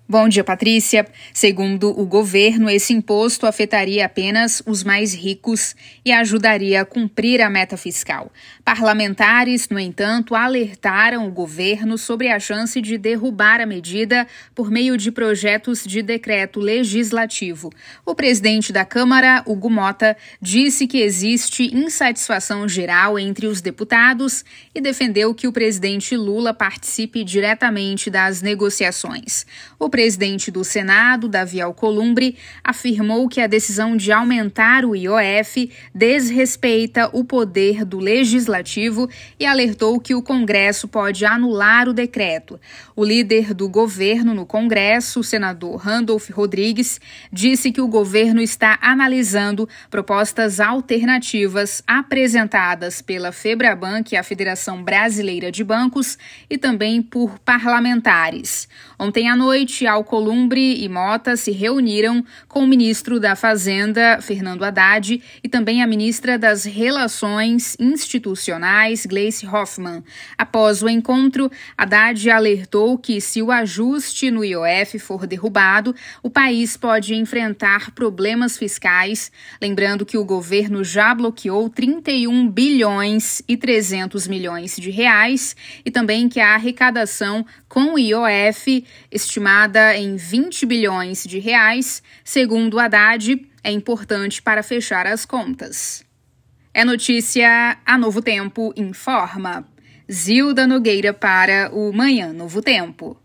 Bom dia, Patrícia. Segundo o governo, esse imposto afetaria apenas os mais ricos e ajudaria a cumprir a meta fiscal. Parlamentares, no entanto, alertaram o governo sobre a chance de derrubar a medida por meio de projetos de decreto legislativo. O presidente da Câmara, Hugo Mota, disse que existe insatisfação geral entre os deputados e defendeu que o presidente Lula participe diretamente das negociações. O presidente do Senado, Davi Alcolumbre, afirmou que a decisão de aumentar o IOF desrespeita o poder do Legislativo e alertou que o Congresso pode anular o decreto. O líder do governo no Congresso, o senador Randolph Rodrigues, disse que o governo está analisando propostas alternativas apresentadas pela Febraban, que é a Federação Brasileira de Bancos, e também por parlamentares. Ontem à noite, Alcolumbre e Mota se reuniram com o ministro da Fazenda, Fernando Haddad, e também a ministra das Relações Institucionais, Gleice Hoffmann. Após o encontro, Haddad alertou que, se o ajuste no IOF for derrubado, o país pode enfrentar problemas fiscais, lembrando que o governo já bloqueou 31 bilhões e 300 milhões de reais e também que a arrecadação com o IOF, estimada em 20 bilhões de reais, segundo Haddad, é importante para fechar as contas. É notícia, a Novo Tempo informa. Zilda Nogueira para o Manhã Novo Tempo.